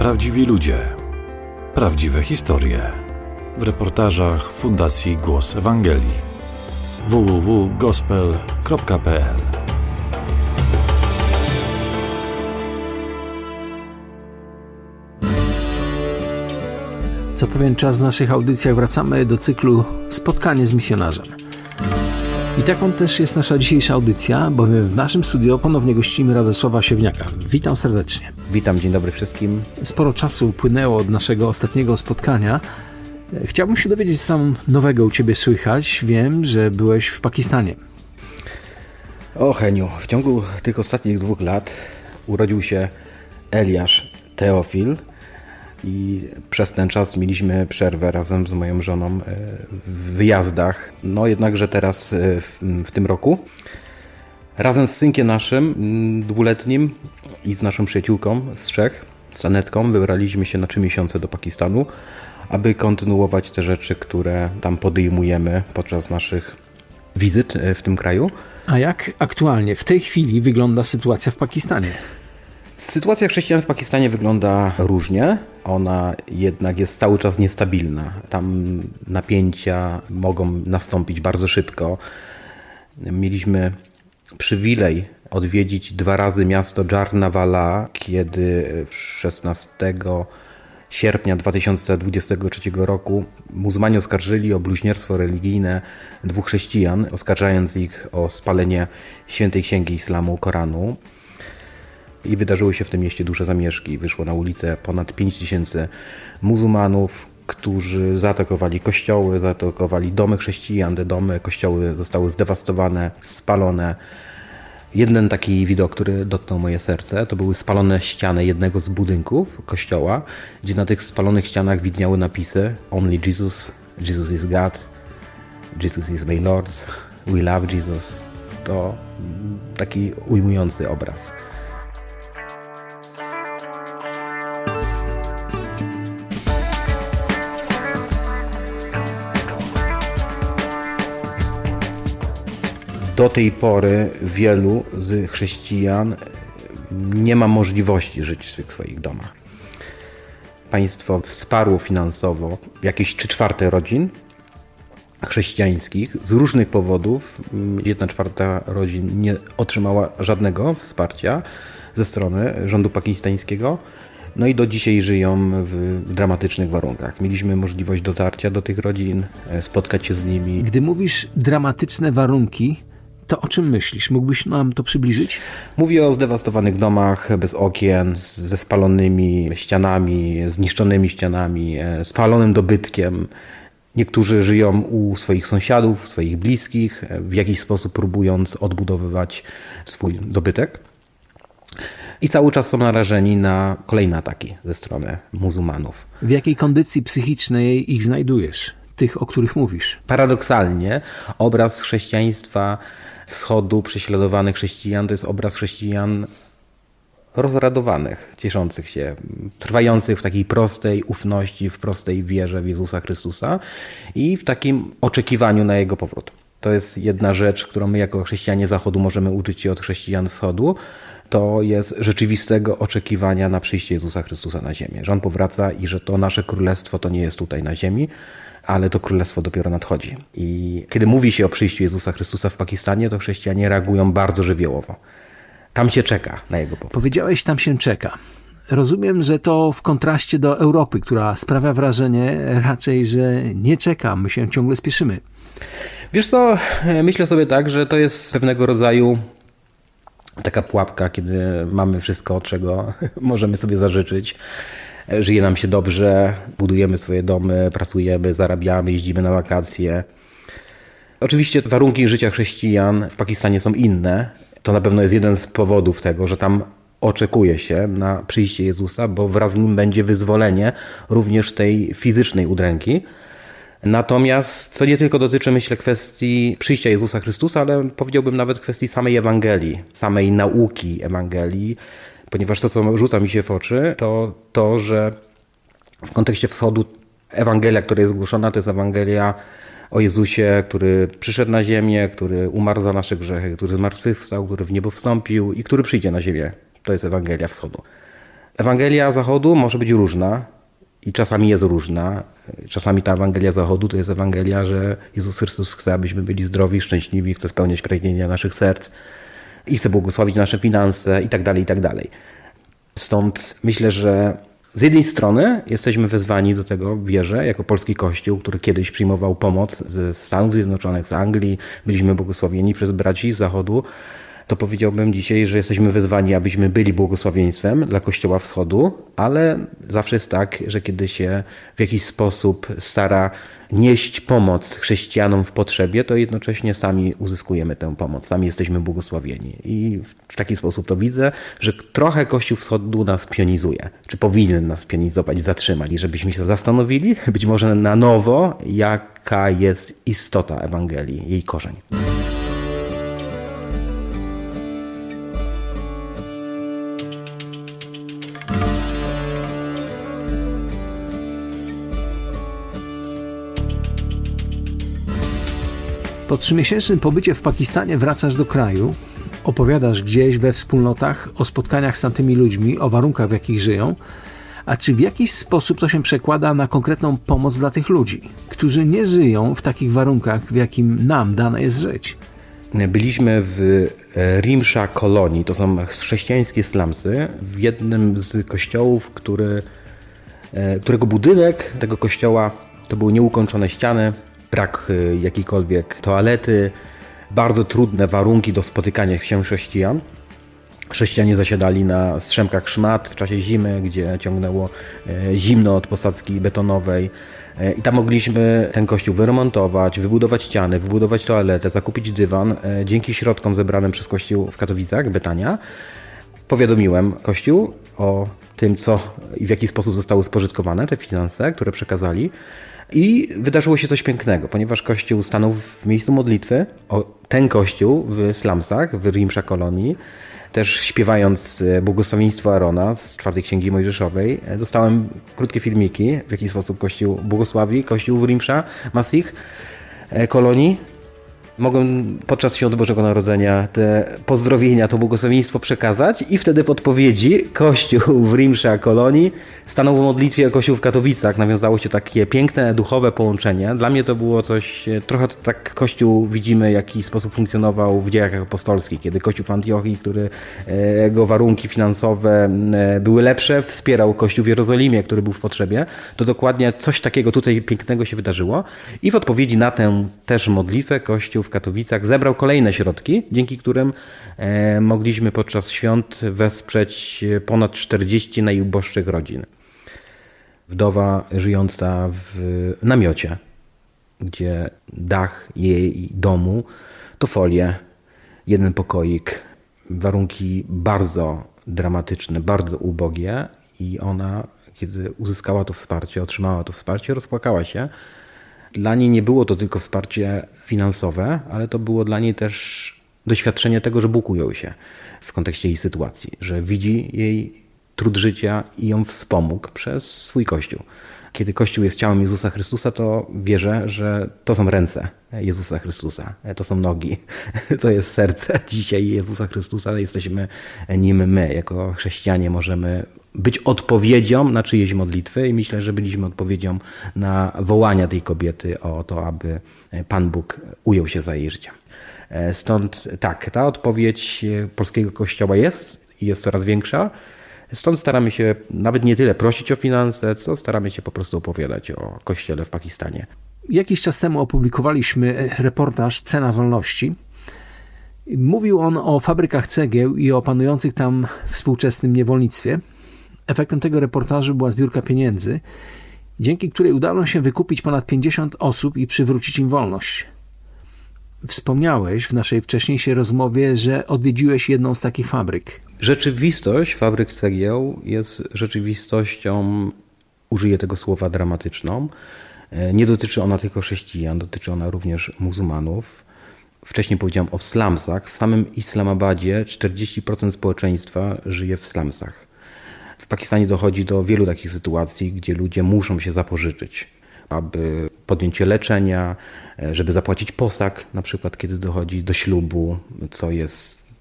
Prawdziwi ludzie. Prawdziwe historie. W reportażach Fundacji Głos Ewangelii. www.gospel.pl. Co pewien czas w naszych audycjach wracamy do cyklu Spotkanie z misjonarzem. I taką też jest nasza dzisiejsza audycja, bowiem w naszym studio ponownie gościmy Radosława Siewniaka. Witam serdecznie. Witam, dzień dobry wszystkim. Sporo czasu upłynęło od naszego ostatniego spotkania. Chciałbym się dowiedzieć, co tam nowego u Ciebie słychać. Wiem, że byłeś w Pakistanie. O Heniu, w ciągu tych ostatnich 2 lat urodził się Eliasz Teofil i przez ten czas mieliśmy przerwę razem z moją żoną w wyjazdach. No jednakże teraz w tym roku razem z synkiem naszym 2-letnim i z naszą przyjaciółką z Czech, z Anetką, wybraliśmy się na 3 miesiące do Pakistanu, aby kontynuować te rzeczy, które tam podejmujemy podczas naszych wizyt w tym kraju. A jak aktualnie, w tej chwili wygląda sytuacja w Pakistanie? Sytuacja chrześcijan w Pakistanie wygląda różnie. Ona jednak jest cały czas niestabilna. Tam napięcia mogą nastąpić bardzo szybko. Mieliśmy przywilej odwiedzić 2 razy miasto Jarnawala, kiedy 16 sierpnia 2023 roku muzułmanie oskarżyli o bluźnierstwo religijne 2 chrześcijan, oskarżając ich o spalenie świętej księgi islamu, Koranu. I wydarzyły się w tym mieście duże zamieszki. Wyszło na ulicę ponad 5000 muzułmanów, którzy zaatakowali kościoły, zaatakowali domy chrześcijan. Te domy, kościoły zostały zdewastowane, spalone. Jeden taki widok, który dotknął moje serce, to były spalone ściany jednego z budynków kościoła, gdzie na tych spalonych ścianach widniały napisy Only Jesus, Jesus is God, Jesus is my Lord, we love Jesus. To taki ujmujący obraz. Do tej pory wielu z chrześcijan nie ma możliwości żyć w swoich domach. Państwo wsparło finansowo jakieś 3/4 rodzin chrześcijańskich z różnych powodów. 1/4 rodzin nie otrzymała żadnego wsparcia ze strony rządu pakistańskiego. No i do dzisiaj żyją w dramatycznych warunkach. Mieliśmy możliwość dotarcia do tych rodzin, spotkać się z nimi. Gdy mówisz dramatyczne warunki, to o czym myślisz? Mógłbyś nam to przybliżyć? Mówię o zdewastowanych domach, bez okien, ze spalonymi ścianami, zniszczonymi ścianami, spalonym dobytkiem. Niektórzy żyją u swoich sąsiadów, swoich bliskich, w jakiś sposób próbując odbudowywać swój dobytek. I cały czas są narażeni na kolejne ataki ze strony muzułmanów. W jakiej kondycji psychicznej ich znajdujesz? Tych, o których mówisz? Paradoksalnie obraz chrześcijaństwa wschodu, prześladowanych chrześcijan, to jest obraz chrześcijan rozradowanych, cieszących się, trwających w takiej prostej ufności, w prostej wierze w Jezusa Chrystusa i w takim oczekiwaniu na Jego powrót. To jest jedna rzecz, którą my jako chrześcijanie Zachodu możemy uczyć się od chrześcijan Wschodu. To jest rzeczywistego oczekiwania na przyjście Jezusa Chrystusa na ziemię. Że On powraca i że to nasze królestwo to nie jest tutaj na ziemi, ale to królestwo dopiero nadchodzi. I kiedy mówi się o przyjściu Jezusa Chrystusa w Pakistanie, to chrześcijanie reagują bardzo żywiołowo. Tam się czeka na Jego powrót. Powiedziałeś, tam się czeka. Rozumiem, że to w kontraście do Europy, która sprawia wrażenie raczej, że nie czeka, my się ciągle spieszymy. Wiesz co, myślę sobie tak, że to jest pewnego rodzaju taka pułapka, kiedy mamy wszystko, czego możemy sobie zażyczyć. Żyje nam się dobrze, budujemy swoje domy, pracujemy, zarabiamy, jeździmy na wakacje. Oczywiście warunki życia chrześcijan w Pakistanie są inne. To na pewno jest jeden z powodów tego, że tam oczekuje się na przyjście Jezusa, bo wraz z nim będzie wyzwolenie również tej fizycznej udręki. Natomiast to nie tylko dotyczy, myślę, kwestii przyjścia Jezusa Chrystusa, ale powiedziałbym nawet kwestii samej Ewangelii, samej nauki Ewangelii, ponieważ to, co rzuca mi się w oczy, to, że w kontekście wschodu Ewangelia, która jest głoszona, to jest Ewangelia o Jezusie, który przyszedł na ziemię, który umarł za nasze grzechy, który zmartwychwstał, który w niebo wstąpił i który przyjdzie na ziemię. To jest Ewangelia wschodu. Ewangelia Zachodu może być różna i czasami jest różna. Czasami ta Ewangelia Zachodu to jest Ewangelia, że Jezus Chrystus chce, abyśmy byli zdrowi, szczęśliwi, chce spełniać pragnienia naszych serc i chce błogosławić nasze finanse i tak dalej, i tak dalej. Stąd myślę, że z jednej strony jesteśmy wezwani do tego w wierze, jako polski Kościół, który kiedyś przyjmował pomoc ze Stanów Zjednoczonych, z Anglii, byliśmy błogosławieni przez braci z Zachodu, to powiedziałbym dzisiaj, że jesteśmy wezwani, abyśmy byli błogosławieństwem dla Kościoła Wschodu, ale zawsze jest tak, że kiedy się w jakiś sposób stara nieść pomoc chrześcijanom w potrzebie, to jednocześnie sami uzyskujemy tę pomoc, sami jesteśmy błogosławieni. I w taki sposób to widzę, że trochę Kościół Wschodu nas pionizuje, czy powinien nas pionizować, zatrzymać, i żebyśmy się zastanowili, być może na nowo, jaka jest istota Ewangelii, jej korzeń. Po 3-miesięcznym pobycie w Pakistanie wracasz do kraju, opowiadasz gdzieś we wspólnotach o spotkaniach z tamtymi ludźmi, o warunkach, w jakich żyją, a czy w jakiś sposób to się przekłada na konkretną pomoc dla tych ludzi, którzy nie żyją w takich warunkach, w jakim nam dane jest żyć? Byliśmy w Rimsha Kolonii, to są chrześcijańskie slumsy, w jednym z kościołów, którego budynek tego kościoła to były nieukończone ściany, brak jakiejkolwiek toalety, bardzo trudne warunki do spotykania się chrześcijan. Chrześcijanie zasiadali na strzemkach szmat w czasie zimy, gdzie ciągnęło zimno od posadzki betonowej. I tam mogliśmy ten kościół wyremontować, wybudować ściany, wybudować toaletę, zakupić dywan. Dzięki środkom zebranym przez kościół w Katowicach, Betania, powiadomiłem kościół o tym, co i w jaki sposób zostały spożytkowane te finanse, które przekazali. I wydarzyło się coś pięknego, ponieważ Kościół stanął w miejscu modlitwy, ten Kościół w slumsach, w Rimsha Kolonii, też śpiewając błogosławieństwo Aarona z 4 Księgi Mojżeszowej, dostałem krótkie filmiki, w jaki sposób Kościół błogosławi, Kościół w Rimsha Masih Kolonii. Mogłem podczas Świąt Bożego Narodzenia te pozdrowienia, to błogosławieństwo przekazać i wtedy w odpowiedzi Kościół w Rimsha Kolonii stanął w modlitwie, Kościół w Katowicach. Nawiązało się takie piękne, duchowe połączenie. Dla mnie to było coś, trochę tak Kościół widzimy, w jaki sposób funkcjonował w dziejach apostolskich, kiedy Kościół w Antiochii, którego warunki finansowe były lepsze, wspierał Kościół w Jerozolimie, który był w potrzebie. To dokładnie coś takiego tutaj pięknego się wydarzyło i w odpowiedzi na tę też modlitwę Kościół w Katowicach zebrał kolejne środki, dzięki którym mogliśmy podczas świąt wesprzeć ponad 40 najuboższych rodzin. Wdowa żyjąca w namiocie, gdzie dach jej domu to folie, jeden pokoik, warunki bardzo dramatyczne, bardzo ubogie i ona, kiedy uzyskała to wsparcie, otrzymała to wsparcie, rozpłakała się. Dla niej nie było to tylko wsparcie finansowe, ale to było dla niej też doświadczenie tego, że Bóg ujął się w kontekście jej sytuacji, że widzi jej trud życia i ją wspomógł przez swój Kościół. Kiedy Kościół jest ciałem Jezusa Chrystusa, to wierzę, że to są ręce Jezusa Chrystusa, to są nogi, to jest serce dzisiaj Jezusa Chrystusa, jesteśmy nim my. Jako chrześcijanie możemy być odpowiedzią na czyjeś modlitwy i myślę, że byliśmy odpowiedzią na wołania tej kobiety o to, aby Pan Bóg ujął się za jej życiem. Stąd tak, ta odpowiedź polskiego Kościoła jest coraz większa. Stąd staramy się nawet nie tyle prosić o finanse, co staramy się po prostu opowiadać o Kościele w Pakistanie. Jakiś czas temu opublikowaliśmy reportaż Cena wolności. Mówił on o fabrykach cegieł i o panujących tam współczesnym niewolnictwie. Efektem tego reportażu była zbiórka pieniędzy, dzięki której udało się wykupić ponad 50 osób i przywrócić im wolność. Wspomniałeś w naszej wcześniejszej rozmowie, że odwiedziłeś jedną z takich fabryk. Rzeczywistość fabryk cegieł jest rzeczywistością, użyję tego słowa, dramatyczną. Nie dotyczy ona tylko chrześcijan, dotyczy ona również muzułmanów. Wcześniej powiedziałem o slumsach. W samym Islamabadzie 40% społeczeństwa żyje w slumsach. W Pakistanie dochodzi do wielu takich sytuacji, gdzie ludzie muszą się zapożyczyć, aby podjąć się leczenia, żeby zapłacić posag, na przykład kiedy dochodzi do ślubu, co jest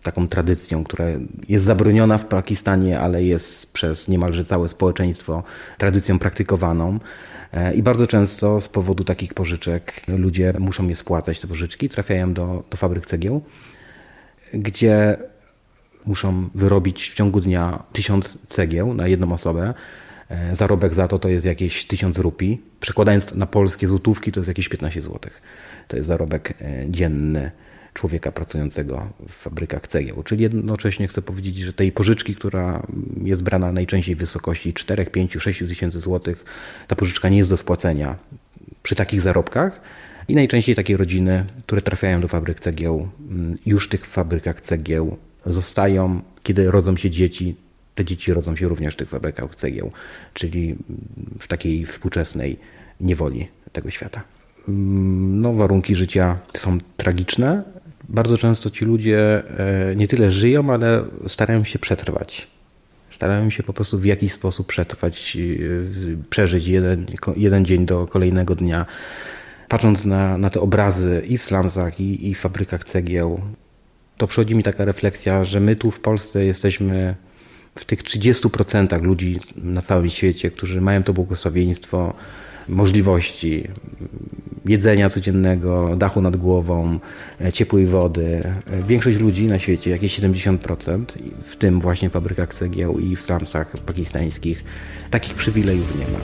taką tradycją, która jest zabroniona w Pakistanie, ale jest przez niemalże całe społeczeństwo tradycją praktykowaną. I bardzo często z powodu takich pożyczek ludzie muszą je spłacać, te pożyczki, trafiają do fabryk cegieł, gdzie muszą wyrobić w ciągu dnia 1000 cegieł na jedną osobę. Zarobek za to jest jakieś 1000 rupii. Przekładając na polskie złotówki, to jest jakieś 15 zł. To jest zarobek dzienny człowieka pracującego w fabrykach cegieł. Czyli jednocześnie chcę powiedzieć, że tej pożyczki, która jest brana najczęściej w wysokości 4, 5, 6 tysięcy złotych, ta pożyczka nie jest do spłacenia przy takich zarobkach. I najczęściej takie rodziny, które trafiają do fabryk cegieł, już w tych fabrykach cegieł zostają, kiedy rodzą się dzieci. Te dzieci rodzą się również w tych fabrykach cegieł, czyli w takiej współczesnej niewoli tego świata. No, warunki życia są tragiczne. Bardzo często ci ludzie nie tyle żyją, ale starają się przetrwać. Starają się po prostu w jakiś sposób przetrwać, przeżyć jeden dzień do kolejnego dnia. Patrząc na te obrazy i w slumsach, i w fabrykach cegieł, to przychodzi mi taka refleksja, że my tu w Polsce jesteśmy w tych 30% ludzi na całym świecie, którzy mają to błogosławieństwo możliwości jedzenia codziennego, dachu nad głową, ciepłej wody. Większość ludzi na świecie, jakieś 70%, w tym właśnie w fabrykach cegieł i w slumsach pakistańskich, takich przywilejów nie ma.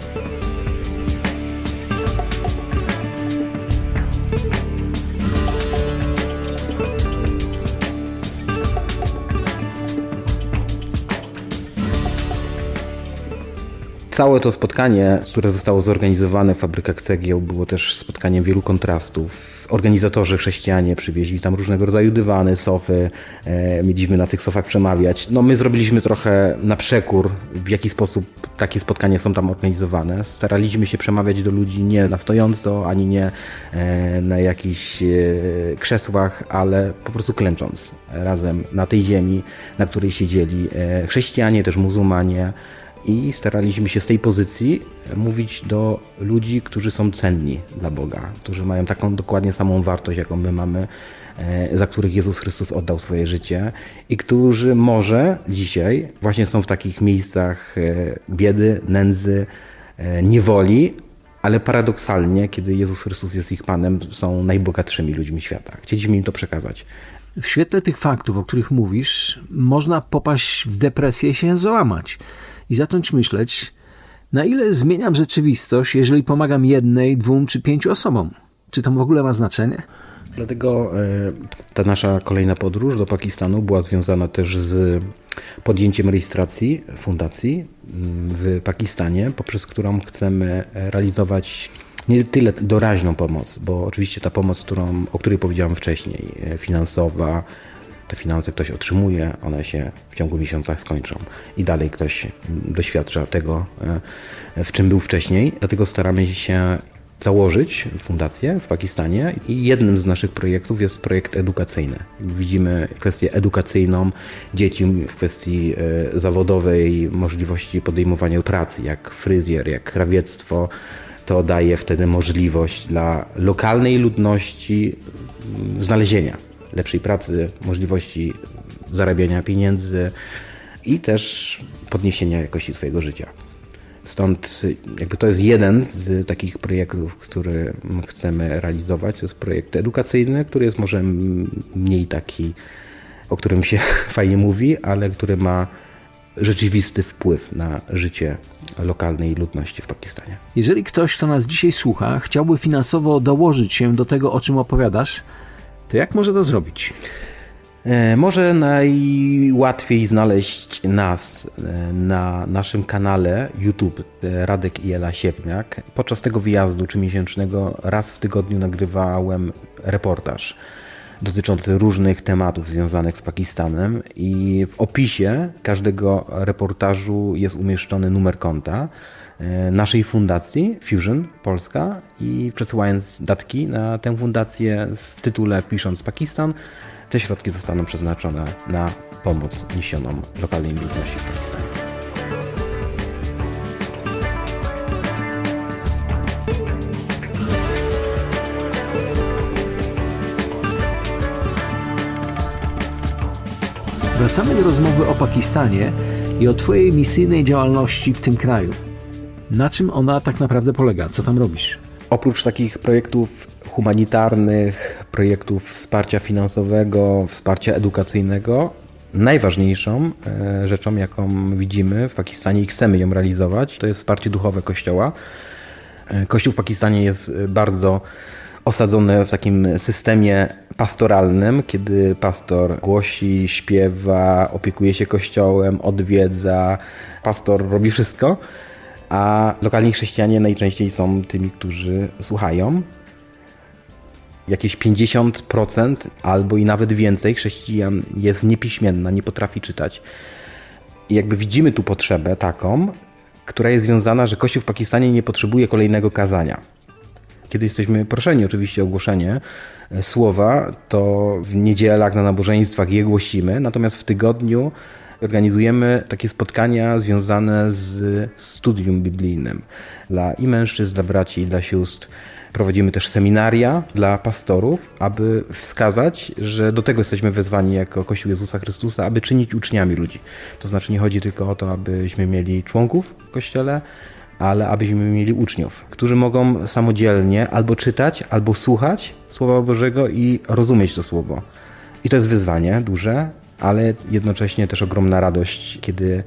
Całe to spotkanie, które zostało zorganizowane w fabrykach cegieł, było też spotkaniem wielu kontrastów. Organizatorzy chrześcijanie przywieźli tam różnego rodzaju dywany, sofy, mieliśmy na tych sofach przemawiać. No, my zrobiliśmy trochę na przekór, w jaki sposób takie spotkania są tam organizowane. Staraliśmy się przemawiać do ludzi nie na stojąco, ani nie na jakichś krzesłach, ale po prostu klęcząc razem na tej ziemi, na której siedzieli chrześcijanie, też muzułmanie. I staraliśmy się z tej pozycji mówić do ludzi, którzy są cenni dla Boga, którzy mają taką dokładnie samą wartość, jaką my mamy, za których Jezus Chrystus oddał swoje życie i którzy może dzisiaj właśnie są w takich miejscach biedy, nędzy, niewoli, ale paradoksalnie, kiedy Jezus Chrystus jest ich Panem, są najbogatszymi ludźmi świata. Chcieliśmy im to przekazać. W świetle tych faktów, o których mówisz, można popaść w depresję i się załamać. I zacząć myśleć, na ile zmieniam rzeczywistość, jeżeli pomagam 1, 2 czy 5 osobom. Czy to w ogóle ma znaczenie? Dlatego ta nasza kolejna podróż do Pakistanu była związana też z podjęciem rejestracji fundacji w Pakistanie, poprzez którą chcemy realizować nie tyle doraźną pomoc, bo oczywiście ta pomoc, o której powiedziałem wcześniej, finansowa, te finanse ktoś otrzymuje, one się w ciągu miesiąca skończą i dalej ktoś doświadcza tego, w czym był wcześniej. Dlatego staramy się założyć fundację w Pakistanie i jednym z naszych projektów jest projekt edukacyjny. Widzimy kwestię edukacyjną dzieci w kwestii zawodowej, możliwości podejmowania pracy, jak fryzjer, jak krawiectwo. To daje wtedy możliwość dla lokalnej ludności znalezienia lepszej pracy, możliwości zarabiania pieniędzy i też podniesienia jakości swojego życia. Stąd jakby to jest jeden z takich projektów, który chcemy realizować. To jest projekt edukacyjny, który jest może mniej taki, o którym się fajnie mówi, ale który ma rzeczywisty wpływ na życie lokalnej ludności w Pakistanie. Jeżeli ktoś, kto nas dzisiaj słucha, chciałby finansowo dołożyć się do tego, o czym opowiadasz, to jak może to zrobić? Może najłatwiej znaleźć nas na naszym kanale YouTube Radek i Ela Siewniak. Podczas tego wyjazdu 3-miesięcznego raz w tygodniu nagrywałem reportaż dotyczący różnych tematów związanych z Pakistanem i w opisie każdego reportażu jest umieszczony numer konta naszej fundacji Fusion Polska i przesyłając datki na tę fundację w tytule pisząc Pakistan, te środki zostaną przeznaczone na pomoc niesioną lokalnej ludności w Pakistanie. samej rozmowy o Pakistanie i o Twojej misyjnej działalności w tym kraju. Na czym ona tak naprawdę polega? Co tam robisz? Oprócz takich projektów humanitarnych, projektów wsparcia finansowego, wsparcia edukacyjnego, najważniejszą rzeczą, jaką widzimy w Pakistanie i chcemy ją realizować, to jest wsparcie duchowe Kościoła. Kościół w Pakistanie jest bardzo osadzony w takim systemie pastoralnym, kiedy pastor głosi, śpiewa, opiekuje się Kościołem, odwiedza. Pastor robi wszystko, a lokalni chrześcijanie najczęściej są tymi, którzy słuchają. Jakieś 50% albo i nawet więcej chrześcijan jest niepiśmienna, nie potrafi czytać. I jakby widzimy tu potrzebę taką, która jest związana, że Kościół w Pakistanie nie potrzebuje kolejnego kazania. Kiedy jesteśmy proszeni oczywiście o głoszenie słowa, to w niedzielach na nabożeństwach je głosimy, natomiast w tygodniu organizujemy takie spotkania związane z studium biblijnym dla i mężczyzn, dla braci, i dla sióstr. Prowadzimy też seminaria dla pastorów, aby wskazać, że do tego jesteśmy wezwani jako Kościół Jezusa Chrystusa, aby czynić uczniami ludzi. To znaczy nie chodzi tylko o to, abyśmy mieli członków w Kościele, ale abyśmy mieli uczniów, którzy mogą samodzielnie albo czytać, albo słuchać Słowa Bożego i rozumieć to Słowo. I to jest wyzwanie duże, ale jednocześnie też ogromna radość, kiedy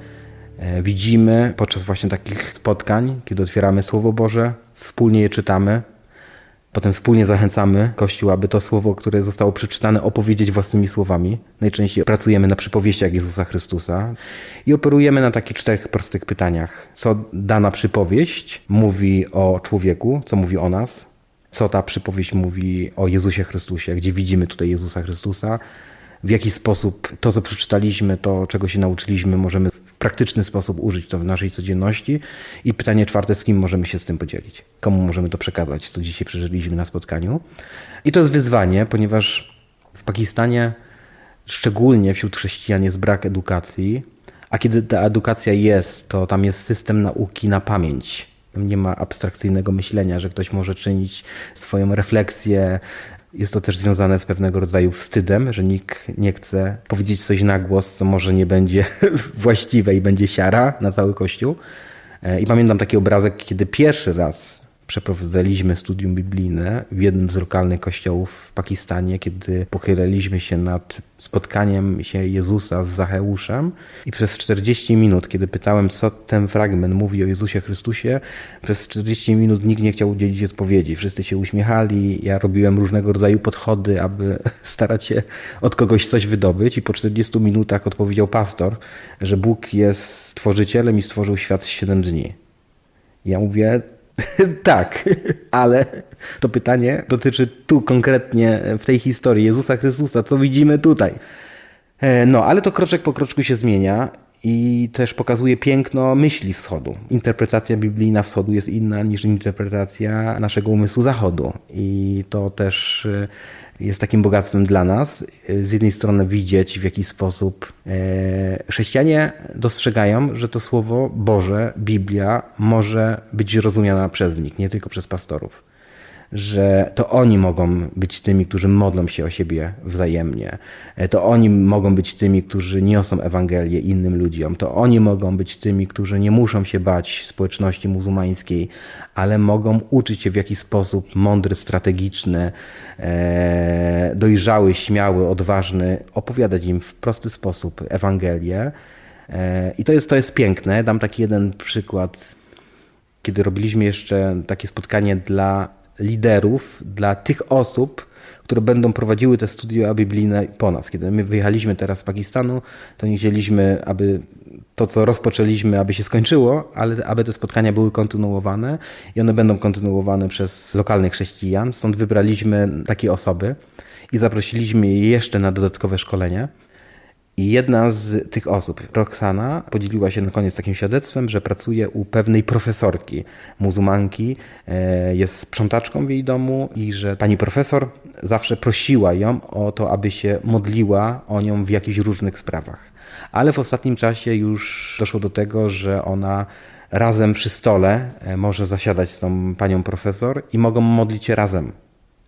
widzimy podczas właśnie takich spotkań, kiedy otwieramy Słowo Boże, wspólnie je czytamy, potem wspólnie zachęcamy Kościół, aby to słowo, które zostało przeczytane, opowiedzieć własnymi słowami. Najczęściej pracujemy na przypowieściach Jezusa Chrystusa i operujemy na takich 4 prostych pytaniach. Co dana przypowieść mówi o człowieku, co mówi o nas, co ta przypowieść mówi o Jezusie Chrystusie, gdzie widzimy tutaj Jezusa Chrystusa, w jaki sposób to, co przeczytaliśmy, to, czego się nauczyliśmy, możemy w praktyczny sposób użyć to w naszej codzienności. I pytanie 4, z kim możemy się z tym podzielić? Komu możemy to przekazać, co dzisiaj przeżyliśmy na spotkaniu? I to jest wyzwanie, ponieważ w Pakistanie, szczególnie wśród chrześcijan, jest brak edukacji, a kiedy ta edukacja jest, to tam jest system nauki na pamięć. Nie ma abstrakcyjnego myślenia, że ktoś może czynić swoją refleksję. Jest to też związane z pewnego rodzaju wstydem, że nikt nie chce powiedzieć coś na głos, co może nie będzie właściwe i będzie siara na cały Kościół. I pamiętam taki obrazek, kiedy pierwszy raz przeprowadzaliśmy studium biblijne w jednym z lokalnych kościołów w Pakistanie, kiedy pochyliliśmy się nad spotkaniem się Jezusa z Zacheuszem i przez 40 minut, kiedy pytałem, co ten fragment mówi o Jezusie Chrystusie, przez 40 minut nikt nie chciał udzielić odpowiedzi. Wszyscy się uśmiechali, ja robiłem różnego rodzaju podchody, aby starać się od kogoś coś wydobyć i po 40 minutach odpowiedział pastor, że Bóg jest stworzycielem i stworzył świat w 7 dni. Ja mówię, tak, ale to pytanie dotyczy tu konkretnie w tej historii Jezusa Chrystusa, co widzimy tutaj. No, ale to kroczek po kroczku się zmienia i też pokazuje piękno myśli wschodu. Interpretacja biblijna wschodu jest inna niż interpretacja naszego umysłu zachodu i to też jest takim bogactwem dla nas. Z jednej strony widzieć, w jaki sposób chrześcijanie dostrzegają, że to Słowo Boże, Biblia może być rozumiana przez nich, nie tylko przez pastorów. Że to oni mogą być tymi, którzy modlą się o siebie wzajemnie. To oni mogą być tymi, którzy niosą Ewangelię innym ludziom. To oni mogą być tymi, którzy nie muszą się bać społeczności muzułmańskiej, ale mogą uczyć się w jakiś sposób mądry, strategiczny, dojrzały, śmiały, odważny, opowiadać im w prosty sposób Ewangelię. I to jest piękne. Dam taki jeden przykład, kiedy robiliśmy jeszcze takie spotkanie dla liderów, dla tych osób, które będą prowadziły te studia biblijne po nas. Kiedy my wyjechaliśmy teraz z Pakistanu, to nie chcieliśmy, aby to, co rozpoczęliśmy, aby się skończyło, ale aby te spotkania były kontynuowane i one będą kontynuowane przez lokalnych chrześcijan. Stąd wybraliśmy takie osoby i zaprosiliśmy je jeszcze na dodatkowe szkolenie. I jedna z tych osób, Roxana, podzieliła się na koniec takim świadectwem, że pracuje u pewnej profesorki muzułmanki, jest sprzątaczką w jej domu i że pani profesor zawsze prosiła ją o to, aby się modliła o nią w jakichś różnych sprawach. Ale w ostatnim czasie już doszło do tego, że ona razem przy stole może zasiadać z tą panią profesor i mogą modlić się razem.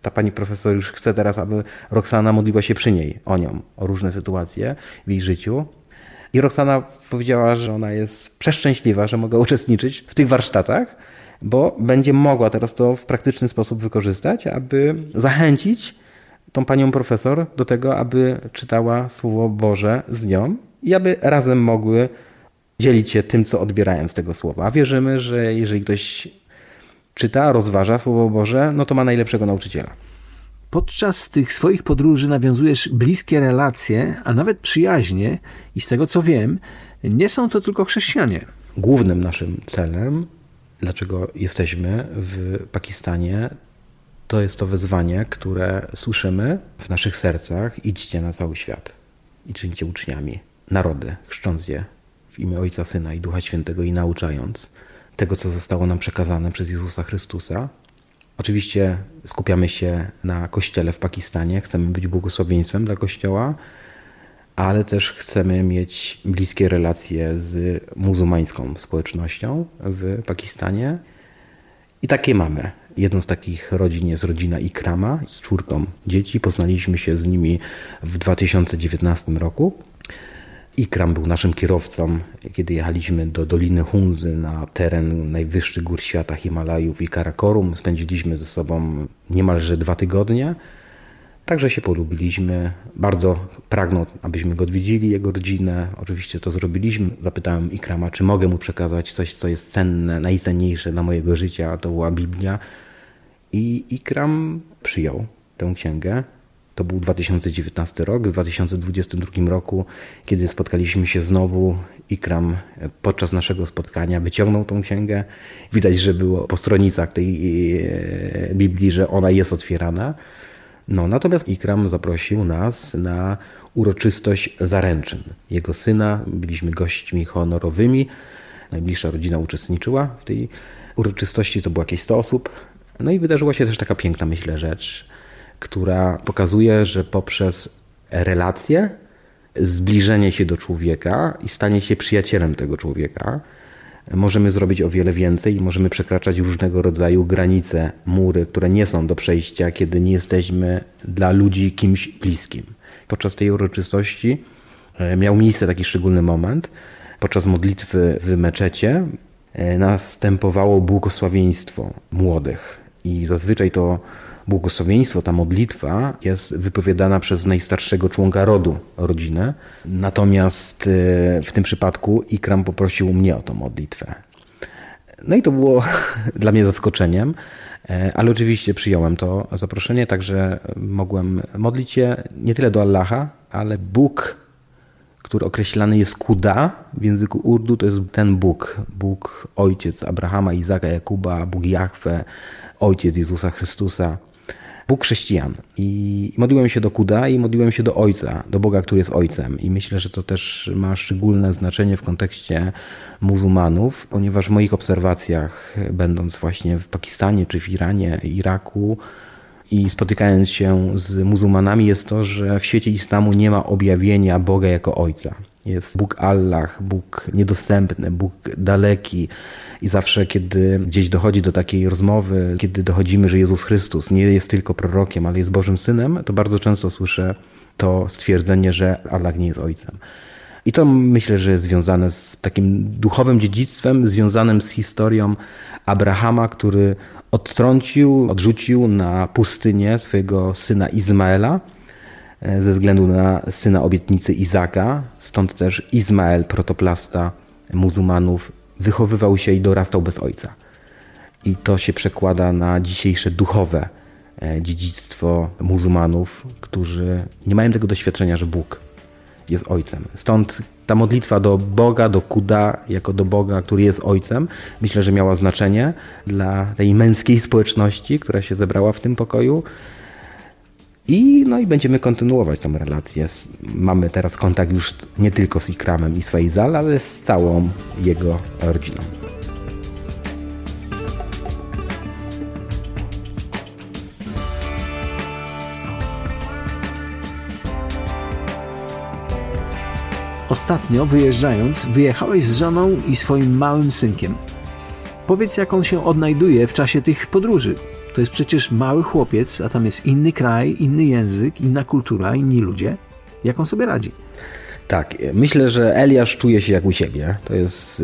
ta pani profesor już chce teraz, aby Roxana modliła się przy niej, o nią, o różne sytuacje w jej życiu. I Roxana powiedziała, że ona jest przeszczęśliwa, że mogła uczestniczyć w tych warsztatach, bo będzie mogła teraz to w praktyczny sposób wykorzystać, aby zachęcić tą panią profesor do tego, aby czytała Słowo Boże z nią i aby razem mogły dzielić się tym, co odbierają z tego słowa. A wierzymy, że jeżeli ktoś czyta, rozważa Słowo Boże, no to ma najlepszego nauczyciela. Podczas tych swoich podróży nawiązujesz bliskie relacje, a nawet przyjaźnie i z tego co wiem, nie są to tylko chrześcijanie. Głównym naszym celem, dlaczego jesteśmy w Pakistanie, to jest to wezwanie, które słyszymy w naszych sercach: idźcie na cały świat i czyńcie uczniami narody, chrzcząc je w imię Ojca, Syna i Ducha Świętego i nauczając tego, co zostało nam przekazane przez Jezusa Chrystusa. Oczywiście skupiamy się na Kościele w Pakistanie, chcemy być błogosławieństwem dla Kościoła, ale też chcemy mieć bliskie relacje z muzułmańską społecznością w Pakistanie. I takie mamy. Jedną z takich rodzin jest rodzina Ikrama z 4 dzieci. Poznaliśmy się z nimi w 2019 roku. Ikram był naszym kierowcą, kiedy jechaliśmy do Doliny Hunzy na teren najwyższych gór świata, Himalajów i Karakorum. Spędziliśmy ze sobą niemalże 2 tygodnie. Także się polubiliśmy. Bardzo pragnął, abyśmy go odwiedzili, jego rodzinę. Oczywiście to zrobiliśmy. Zapytałem Ikrama, czy mogę mu przekazać coś, co jest cenne, najcenniejsze dla mojego życia, a to była Biblia. I Ikram przyjął tę księgę. To był 2019 rok. W 2022 roku, kiedy spotkaliśmy się znowu, Ikram podczas naszego spotkania wyciągnął tą księgę. Widać, że było po stronicach tej Biblii, że ona jest otwierana. Natomiast Ikram zaprosił nas na uroczystość zaręczyn jego syna. Byliśmy gośćmi honorowymi. Najbliższa rodzina uczestniczyła w tej uroczystości. To było jakieś 100 osób. I wydarzyła się też taka piękna, myślę, rzecz, która pokazuje, że poprzez relacje, zbliżenie się do człowieka i stanie się przyjacielem tego człowieka, możemy zrobić o wiele więcej i możemy przekraczać różnego rodzaju granice, mury, które nie są do przejścia, kiedy nie jesteśmy dla ludzi kimś bliskim. Podczas tej uroczystości miał miejsce taki szczególny moment. Podczas modlitwy w meczecie następowało błogosławieństwo młodych i zazwyczaj to błogosławieństwo, ta modlitwa jest wypowiadana przez najstarszego członka rodu rodziny. Natomiast w tym przypadku Ikram poprosił mnie o tę modlitwę. I to było dla mnie zaskoczeniem, ale oczywiście przyjąłem to zaproszenie, także mogłem modlić się nie tyle do Allaha, ale Bóg, który określany jest Kuda w języku urdu, to jest ten Bóg. Bóg Ojciec Abrahama, Izaka, Jakuba, Bóg Jahwe, Ojciec Jezusa Chrystusa. Bóg chrześcijan. I modliłem się do Kuda i modliłem się do Ojca, do Boga, który jest Ojcem. I myślę, że to też ma szczególne znaczenie w kontekście muzułmanów, ponieważ w moich obserwacjach, będąc właśnie w Pakistanie, czy w Iranie, Iraku i spotykając się z muzułmanami, jest to, że w świecie islamu nie ma objawienia Boga jako Ojca. Jest Bóg Allah, Bóg niedostępny, Bóg daleki. I zawsze, kiedy gdzieś dochodzi do takiej rozmowy, kiedy dochodzimy, że Jezus Chrystus nie jest tylko prorokiem, ale jest Bożym Synem, to bardzo często słyszę to stwierdzenie, że Allah nie jest Ojcem. I to myślę, że jest związane z takim duchowym dziedzictwem, związanym z historią Abrahama, który odrzucił na pustynię swojego syna Izmaela, ze względu na syna obietnicy Izaka. Stąd też Izmael, protoplasta muzułmanów, wychowywał się i dorastał bez ojca. I to się przekłada na dzisiejsze duchowe dziedzictwo muzułmanów, którzy nie mają tego doświadczenia, że Bóg jest ojcem. Stąd ta modlitwa do Boga, do Kuda, jako do Boga, który jest ojcem, myślę, że miała znaczenie dla tej męskiej społeczności, która się zebrała w tym pokoju. I będziemy kontynuować tę relację. Mamy teraz kontakt już nie tylko z Ikramem i Swaizal, ale z całą jego rodziną. Ostatnio wyjeżdżając, wyjechałeś z żoną i swoim małym synkiem. Powiedz, jak on się odnajduje w czasie tych podróży. To jest przecież mały chłopiec, a tam jest inny kraj, inny język, inna kultura, inni ludzie. Jak on sobie radzi? Tak, myślę, że Eliasz czuje się jak u siebie. To jest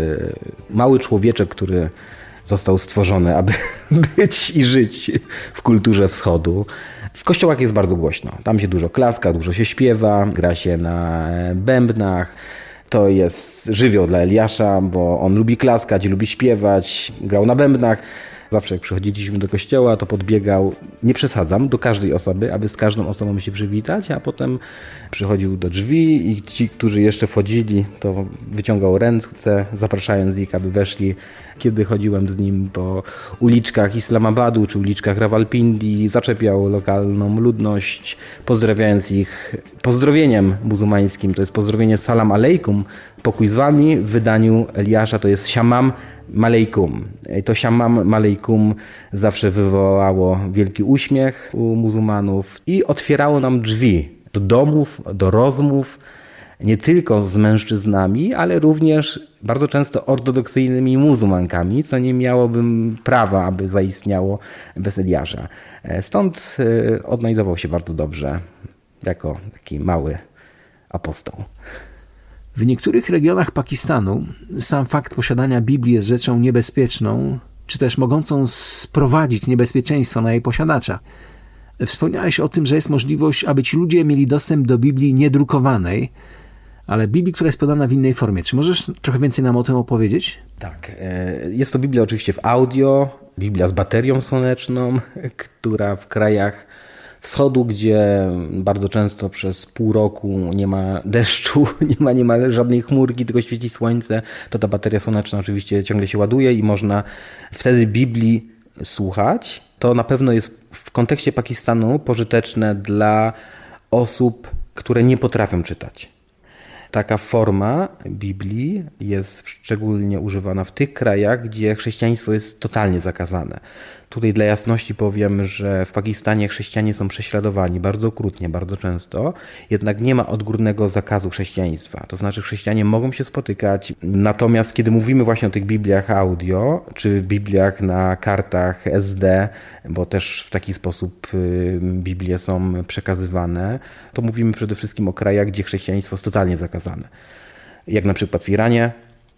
mały człowieczek, który został stworzony, aby być i żyć w kulturze wschodu. W kościołach jest bardzo głośno. Tam się dużo klaska, dużo się śpiewa, gra się na bębnach. To jest żywioł dla Eliasza, bo on lubi klaskać, lubi śpiewać, grał na bębnach. Zawsze jak przychodziliśmy do kościoła, to podbiegał, nie przesadzam, do każdej osoby, aby z każdą osobą się przywitać, a potem przychodził do drzwi i ci, którzy jeszcze wchodzili, to wyciągał ręce, zapraszając ich, aby weszli. Kiedy chodziłem z nim po uliczkach Islamabadu czy uliczkach Rawalpindi, zaczepiał lokalną ludność, pozdrawiając ich pozdrowieniem muzułmańskim. To jest pozdrowienie salam alejkum, pokój z wami. W wydaniu Eliasza to jest siamam malejkum. To siamam malejkum zawsze wywołało wielki uśmiech u muzułmanów i otwierało nam drzwi do domów, do rozmów, nie tylko z mężczyznami, ale również bardzo często ortodoksyjnymi muzułmankami, co nie miałoby prawa, aby zaistniało bez Eliasza. Stąd odnajdował się bardzo dobrze jako taki mały apostoł. W niektórych regionach Pakistanu sam fakt posiadania Biblii jest rzeczą niebezpieczną, czy też mogącą sprowadzić niebezpieczeństwo na jej posiadacza. Wspomniałeś o tym, że jest możliwość, aby ci ludzie mieli dostęp do Biblii niedrukowanej, ale Biblii, która jest podana w innej formie. Czy możesz trochę więcej nam o tym opowiedzieć? Tak. Jest to Biblia oczywiście w audio, Biblia z baterią słoneczną, która w krajach wschodu, gdzie bardzo często przez pół roku nie ma deszczu, nie ma niemal żadnej chmurki, tylko świeci słońce, to ta bateria słoneczna oczywiście ciągle się ładuje i można wtedy Biblii słuchać. To na pewno jest w kontekście Pakistanu pożyteczne dla osób, które nie potrafią czytać. Taka forma Biblii jest szczególnie używana w tych krajach, gdzie chrześcijaństwo jest totalnie zakazane. Tutaj dla jasności powiem, że w Pakistanie chrześcijanie są prześladowani bardzo okrutnie, bardzo często, jednak nie ma odgórnego zakazu chrześcijaństwa. To znaczy chrześcijanie mogą się spotykać, natomiast kiedy mówimy właśnie o tych Bibliach audio, czy Bibliach na kartach SD, bo też w taki sposób Biblie są przekazywane, to mówimy przede wszystkim o krajach, gdzie chrześcijaństwo jest totalnie zakazane. Jak na przykład w Iranie,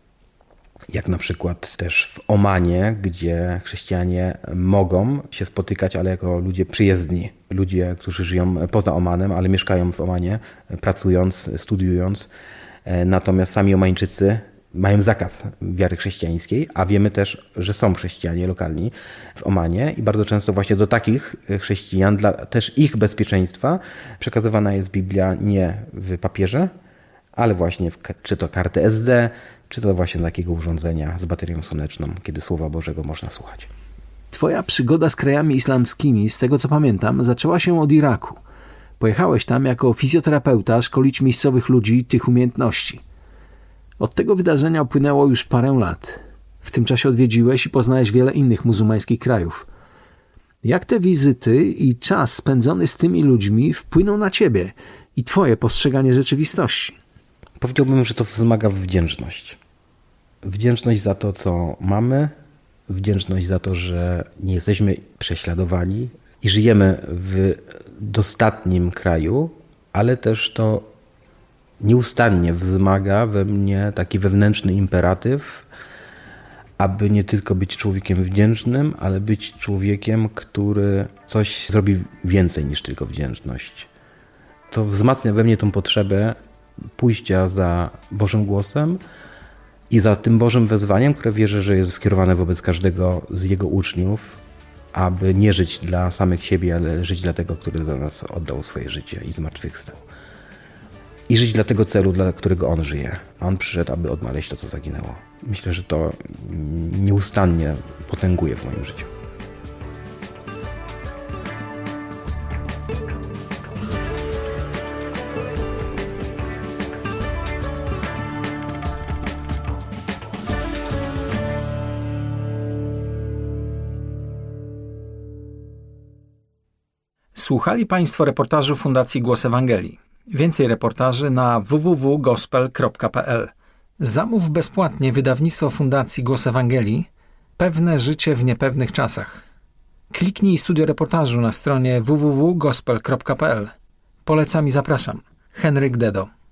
jak na przykład też w Omanie, gdzie chrześcijanie mogą się spotykać, ale jako ludzie przyjezdni. Ludzie, którzy żyją poza Omanem, ale mieszkają w Omanie, pracując, studiując. Natomiast sami Omańczycy mają zakaz wiary chrześcijańskiej, a wiemy też, że są chrześcijanie lokalni w Omanie i bardzo często właśnie do takich chrześcijan, dla też ich bezpieczeństwa, przekazywana jest Biblia nie w papierze, ale właśnie czy to karty SD, czy to właśnie takiego urządzenia z baterią słoneczną, kiedy Słowa Bożego można słuchać. Twoja przygoda z krajami islamskimi, z tego co pamiętam, zaczęła się od Iraku. Pojechałeś tam jako fizjoterapeuta szkolić miejscowych ludzi tych umiejętności. Od tego wydarzenia upłynęło już parę lat. W tym czasie odwiedziłeś i poznałeś wiele innych muzułmańskich krajów. Jak te wizyty i czas spędzony z tymi ludźmi wpłyną na ciebie i twoje postrzeganie rzeczywistości? Powiedziałbym, że to wzmaga w wdzięczność. Wdzięczność za to, co mamy, wdzięczność za to, że nie jesteśmy prześladowani i żyjemy w dostatnim kraju, ale też to nieustannie wzmaga we mnie taki wewnętrzny imperatyw, aby nie tylko być człowiekiem wdzięcznym, ale być człowiekiem, który coś zrobi więcej niż tylko wdzięczność. To wzmacnia we mnie tą potrzebę pójścia za Bożym głosem i za tym Bożym wezwaniem, które wierzę, że jest skierowane wobec każdego z Jego uczniów, aby nie żyć dla samych siebie, ale żyć dla tego, który za nas oddał swoje życie i zmartwychwstał. I żyć dla tego celu, dla którego On żyje. A On przyszedł, aby odnaleźć to, co zaginęło. Myślę, że to nieustannie potęguje w moim życiu. Słuchali Państwo reportażu Fundacji Głos Ewangelii. Więcej reportaży na www.gospel.pl. Zamów bezpłatnie wydawnictwo Fundacji Głos Ewangelii Pewne życie w niepewnych czasach. Kliknij studio reportażu na stronie www.gospel.pl. Polecam i zapraszam. Henryk Dedo.